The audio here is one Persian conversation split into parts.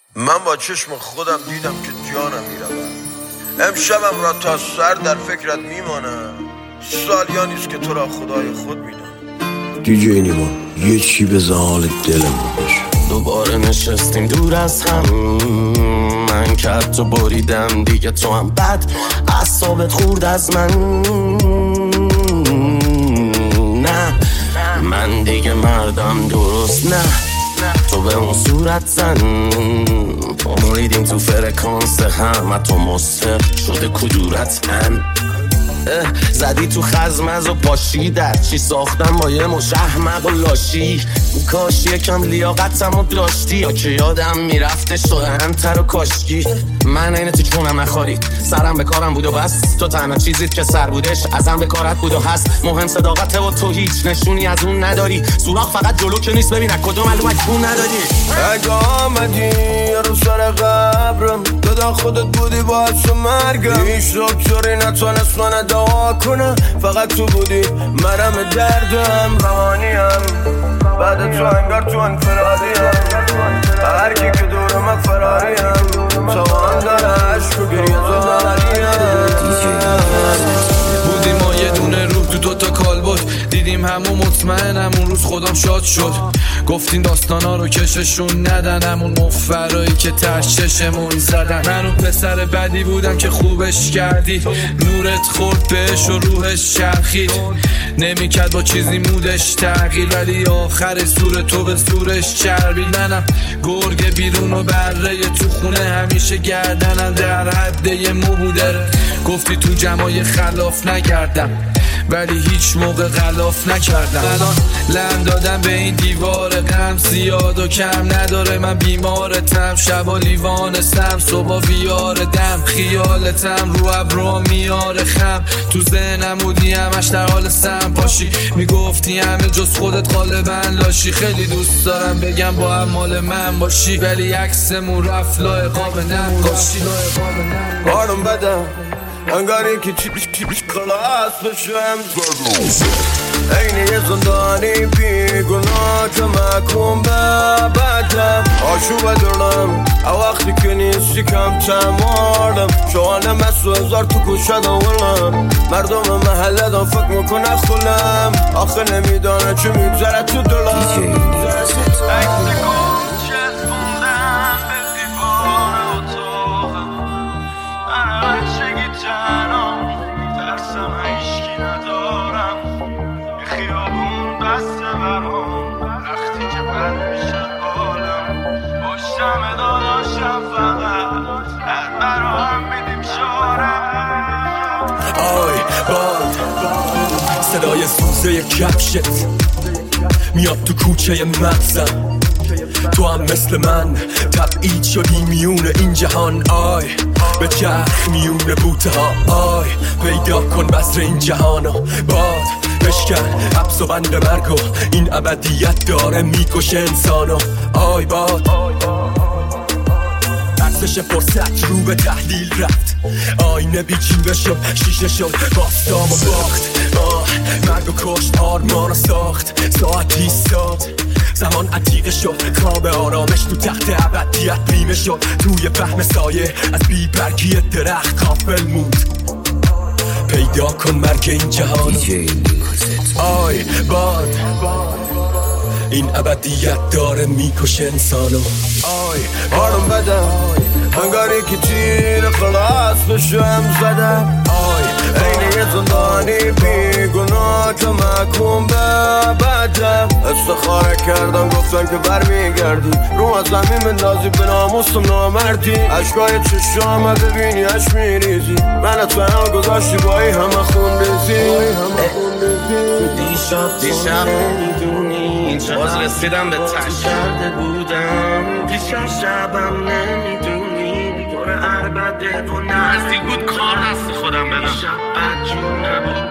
من با چشم خودم دیدم که جانم میرود. امشبم را تا سر در فکرت میمانم. سالیانیست که تو را خدای خود میدم. دیجی نیما یه چی به حال دلم باش. دوباره نشستیم دور از هم، من که تو بریدم دیگه تو هم بد اعصابت خورد از من. نه من دیگه مردم درست نه، تو به اون صورت زن با مریدیم تو فرکانس هم، تو مصفر شده کدورت هم. زدی تو خزمز و پاشی در چی ساختم با یه مش احمق و لاشی. کاش یکم لیاقتم رو داشتی یا که یادم میرفته شده‌تر و کاشکی. من اینه تو چونم نخارید، سرم به کارم بود و بس. تو تنها چیزیت که سر بودش ازم به کارت بود و هست. مهم صداقته و تو هیچ نشونی از اون نداری. سوراخ فقط جلو که نیست، ببین کدوم معلومه کون نداری. اگه آمدی رو سر قبرم دادا خودت بودی باعث مرگم. هیچ دکتری نتونست من دعا کنه، فقط تو بودی مرهم دردم. روانیم بعد تو انگار تو انفرادیم، هر کی که دورم فراریم. توان داره عشق و گریه زداریم. بودیم ما یه دونه روح تو دوتا کالبد، دیدیم همون مطمئنم اون روز خودم شاد شد. گفتین داستانا رو کششون ندن، همون مفرایی که تششمون زدن. من اون پسر بدی بودم که خوبش کردی، نورت خورد بهش و روحش چرخید. نمیکرد با چیزی مودش تغییر، ولی آخر سور تو به سورش چربید. منم گرگ بیرون و بره تو خونه، همیشه گردنم در حد یه مو بوده. گفتی تو جمعای خلاف نگردم، ولی هیچ موقع غلاف نکردم. الان لم دادم به این دیوار غم، زیاد و کم نداره. من بیمارتم، شبا لیوانستم، صبح بیار دم. خیالتم رو ابرو میاره خم، تو ذهنم بودی همش در حال سم پاشی. میگفتی همه جز خودت غالبا لاشی. خیلی دوست دارم بگم با هم مال من باشی، ولی عکسمون رفت لای قاب نقاشی. کارم بدم انگاری که چی خلاص بشم. اینه یه زندانی بی گناه که محکوم به بدم. آشوب دارم وقتی که نیستی کم تمارم. شوانه مسو هزار تو کشه دولم. مردم محله دام فکر میکنه خلم، آخه نمیدانه چه میگذره تو دلم. صدای سوزه کفشت میاد تو کوچه مغزم. تو هم مثل من تبعید شدی میون این جهان. آی به چرخ میون بوته ها. آی پیدا کن بذر این جهانو. باد بشکن حبس و بند مرگ و این ابدیت داره میکشه انسانو. آی باد ارزش فرصت رو به تحلیل رفت. آینه بیچیبه شد، شیشه شد، باستام و باخت. مرگ و کشت آرمان رو ساخت. ساعت ایستاد، زمان عتیقه شد. خواب آرامش تو تخت ابدیت بیمه شد. توی فهم سایه از بیبرگی درخت غافل موند. پیدا کن مرگ این جهان. آی باد این ابدیت داره میکشه انسانو. آی کارم بدم انگاری که تیر خلاص بشم زدم. آی اینه یه زندانی بی گناه که محکوم به بدم. استخاره کردم گفتن که برمیگردی، رو از زمین بندازی به ناموسم نامردی. عشقای چشامه ببینی اش میریزی، من تو هم گذاشتی بایی همه خون ریزی. دیشب نمیدونی باز رسیدم به تش کرده بودم. دیشب شبم نمیدونی دور عربده و نزدیک بود کار دست خودم بدم. دیشب بدجون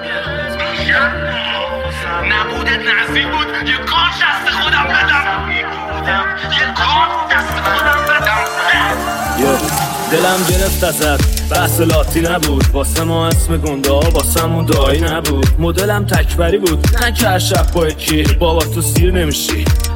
نبودت نزدیک بود یه کار دست خودم بدم. یه کار دست خودم بدم. دلم گرفت ازت بحث لاتی نبود، واسه ما اسم گنده ها واسه همون دایی نبود. مدلم تکبری بود نه که هر شب با یکی بابا تو سیر نمیشی.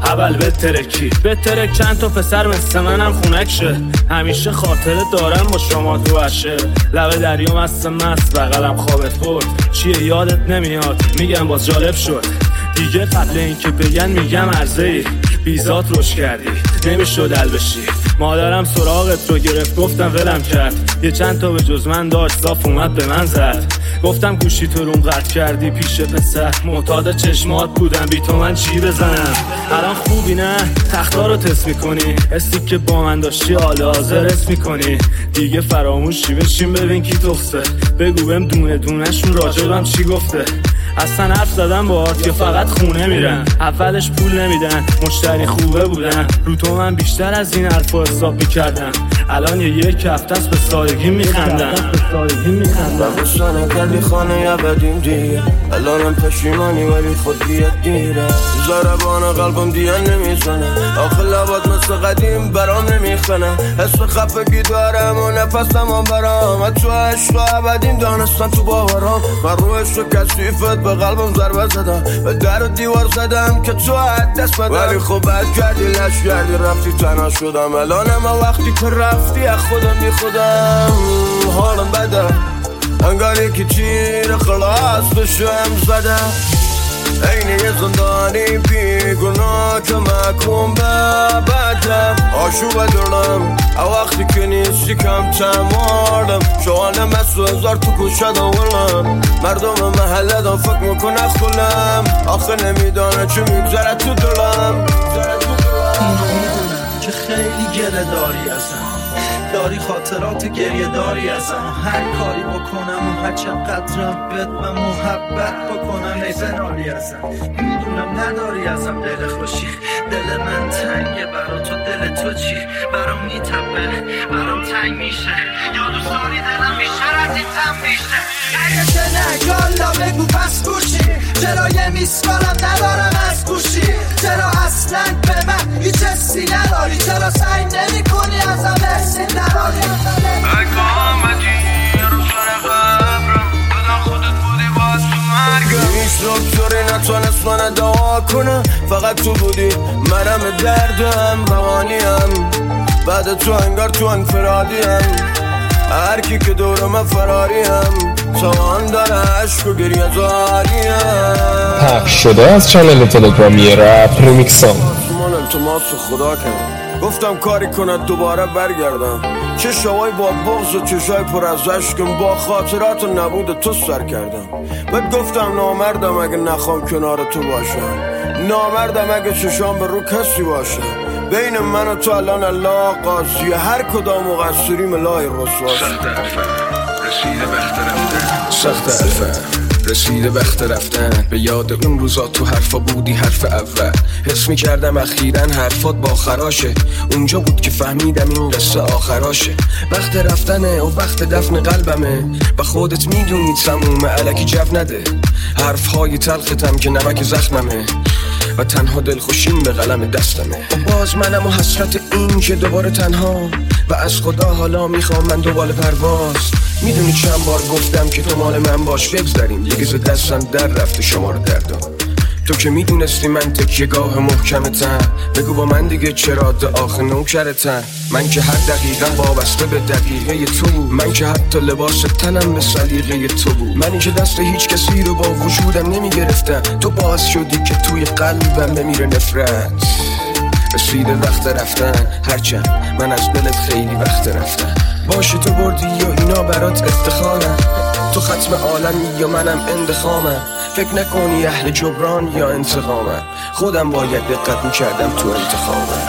اول بترک چند تا پسر مثل منم خونک شه. همیشه خاطره دارم با شما تو عشه. لب دریا مست بغلم خوابت برد. چیه یادت نمیاد میگم باز جالب شد. دیگه قبل این که بگن میگم عرضه‌ای بیزات روش کردی نمیشد حل بشی. مادرم سراغت رو گرفت گفتم ولم کرد. یه چند تا به جز من داشت صاف اومد به من زد. گفتم گوشی تو روم قطع کردی پیش پسر. معتاد چشمات بودم بی تو من چی بزنم. الان خوبی نه تختا رو تست میکنی. حسی که با من داشتی حال حاضر حس میکنی. دیگه فراموشی بشین ببین کی تخصه. بگو بهم دونه دونه‌شون راجبم چی گفته. اصلا حرف زدم باهات که فقط خونه میرن. اولش پول نمیدن مشتری خوبه بودن. رو تو من بیشتر از این حرفا حساب میکردم. الان یک هفته است به سادگی میخندم. بگوشانه کردی خانه یا بدیم دیگه. الانم پشیمانی ولی خود بیاد دیره. ضربان قلبم دیگه نمیزنه. آخه لبات مثل قدیم برام نمیخنه. حس خفگی دارم و نفسم هم برام. تو عشق ابدیم دانستن تو باورام. من روش رو کثیفت به قلبم ضربه زدم. به در و دیوار زدم که تو دست بدم. ولی خب بد کردی لش کردی رفتی تنها شدم. الانم وقتی که رفتی از خودم بی خودم. حالم بده انگاری که تیر خلاص بشم زده. این یه زندانی بی گناه که محکوم به بدم. آشوب دارم وقتی که نیستی کم تمارم. شوانه مسو هزار تو کوشه دولم. مردم محله دام فکر میکنه خلم. آخه نمیدانه چه میگذره تو دلم. که خیلی گله داری ازم. داری خاطرات گریه داری ازم. هر کاری بکنم و هر چقدر ربط و محبت بکنم نیزنالی ازم. میدونم نداری ازم دل خوشی. دل من تنگه برا تو دل تو چی. برام میتبه برام تنگ میشه. یا دوست داری دلم بیشتر از این تم میشه. اگه که نه یالا بگو پس گوشی. چرا یه میسکالم ندارم از گوشی. چرا اصلا به من هیچ حسی نداری. چرا سعی نمی کنی ازم حسی نداری. اگه آمدی رو سر قبرم بدن خودت بودی باز تو مرگم. هیچ دکتری نتونست من دعا کنه. فقط تو بودی منم دردم روانیم. بعد تو انگار تو انفرادیم. هر کی که دور من فراریم. توان داره عشق و گریه زاریم. پخش شده از چنل تلگرامی رپ ریمیکسان. من التماس خدا کرد گفتم کاری کند دوباره برگردم. چشمای با بغض و چشای پر از عشقم. با خاطرات و نبود تو سر کردم. بهت گفتم نامردم اگه نخوام کنار تو باشم. نامردم اگه چشام به رو کسی باشم. بین من و تو الان الله قاضیه. هر کدام مقصریم الهی رسواست. سخت حرفه رسیده وقت رفتن. به یاد اون روزا تو حرفا بودی حرف اول. حس میکردم اخیراً حرفات با خراشه. اونجا بود که فهمیدم این قصه آخراشه. وقت رفتنه و وقت دفن قلبمه. با خودت میدونی تمومه الکی جو نده. حرفهای تلختم که نمک زخممه. و تنها دلخوشیم به قلم دستمه. و باز منم و حسرت این که دوباره تنها. و از خدا حالا میخوام من دوباره پرواز. میدونی چند بار گفتم که تو مال من باش بگذاریم. دیگه ز دستم در رفته شما رو دردم. تو که میدونستی من تکیه گاه محکمتم. بگو با من دیگه چرا آخه نوکرتم. من که هر دقیقه وابسته به دقیقه تو بود. من که حتی لباس تنم به سلیقه تو بود. منی که دست هیچ کسی رو با وجودم نمیگرفتم. تو باعث شدی که توی قلبم بمیره نفرت. رسیده وقت رفتن هرچند من از دلت خیلی وقت رفتم. باشه تو بردی یا اینا برات افتخارم. تو ختم عالمی یا منم اندخامم. فکر نکنی اهل جبران یا انتقامم. خودم باید دقت میکردم تو انتخابم.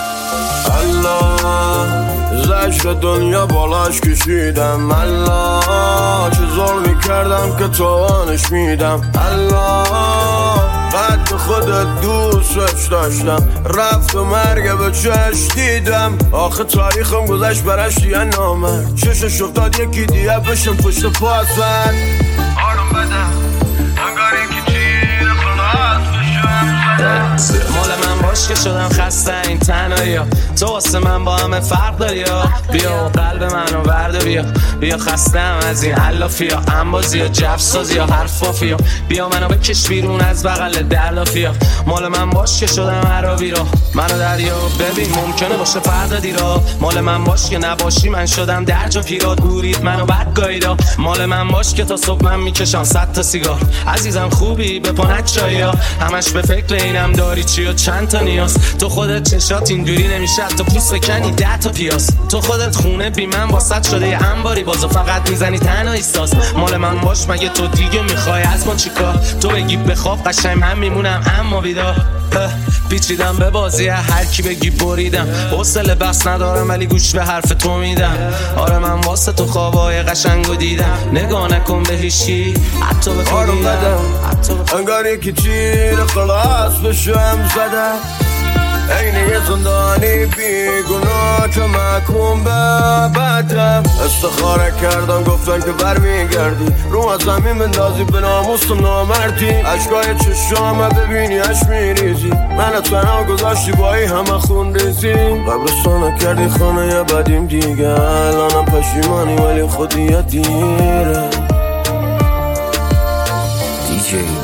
الله زشت دنیا بالاش کشیدم. الله چه ظلمی کردم که توانش میدم. الله قد خودت دوستش داشتم. رفت و مرگ به چش دیدم. آخه تاریخم گذشت برش دیگه نامرد. چشش افتاد یکی دیگه بشم پشت پاسن. آرام بدم انگاری که تیر خلاص بشم زدم. مال من باش که شدم خسته این تنهایی ها، تو واسه من با همه فرق داری ها. بیا قلب منو برده بیا خستم از این علافی ها، انبازی ها، جفسازی ها، حرفافی ها. بیا منو بکش بیرون از بغل درلافی ها. مال من باش که شدم عربی را، منو دریا ببین ممکنه باشه فردا دیرا. مال من باش که نباشی من شدم درجا پیرات، گورید منو بد گاییدا. مال من باش که تا صبح من میکشم 100 تا سیگار. عزیزم خوبی به پانت چایی ها، همش به فکر اینم داری چی و چند تا نیاز. تو خودت چشات اینجوری نمیشه تو پوست بکنی 10 تا پیاز. تو خودت خونه بی من واسط شده یه انباری، بازو فقط میزنی تنهایی ساز. مال من باش مگه تو دیگه میخوای از ما چیکار؟ تو بگی بخواب قشنگ من میمونم اما بیدار. پیچیدم به بازی هر کی بگی بریدم، حوصله بحث ندارم ولی گوش به حرف تو میدم. آره من واسه تو خوابای قشنگو دیدم، نگاه نکن به هیچی حتی به خودم. انگار یکی تیر خلاص به شم زده، عین یه زندانی بیگناه که محکوم به بدم. استخاره کردم گفتن که برمیگردی، رو از زمین بندازی به ناموس و نامردی. عشقای چشامه ببینی اش میریزی، من تنها گذاشتی بایی همه خون ریزی. قبرستانه کردی خانه یه بدیم دیگه، الانم پشیمانی ولی خودی یه دیره. DJ